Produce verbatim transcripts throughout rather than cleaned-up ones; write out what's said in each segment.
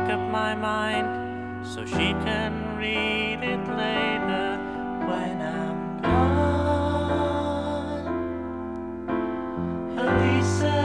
up my mind so she can read it later when I'm gone. Elisa,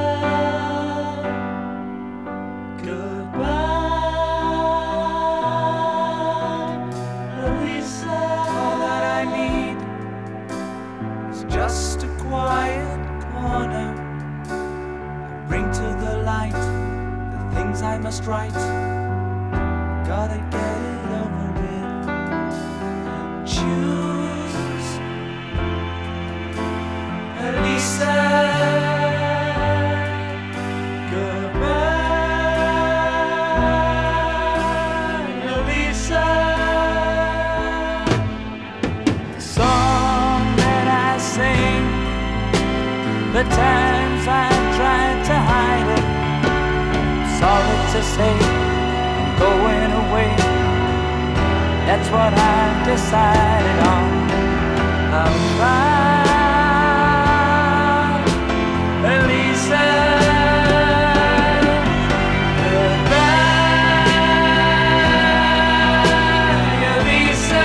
goodbye. Elisa, all that I need is just a quiet corner. Bring to the light the things I must write. Gotta get it over with. Choose Elisa. Goodbye, Elisa. The song that I sing, the times I tried to hide it, sorry to say, I'm going away. That's what I've decided on. I'll try, Elisa. Goodbye, Elisa.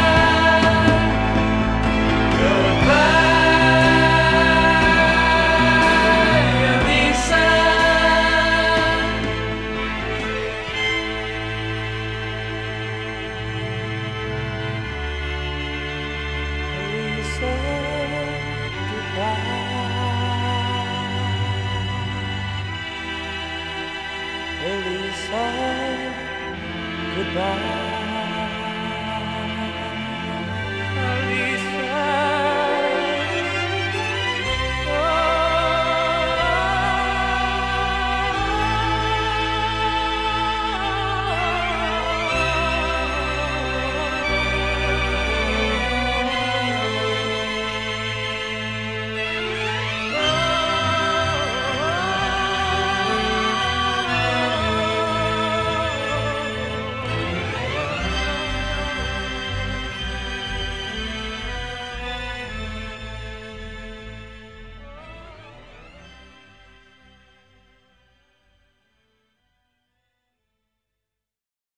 Elisa, goodbye. Elisa.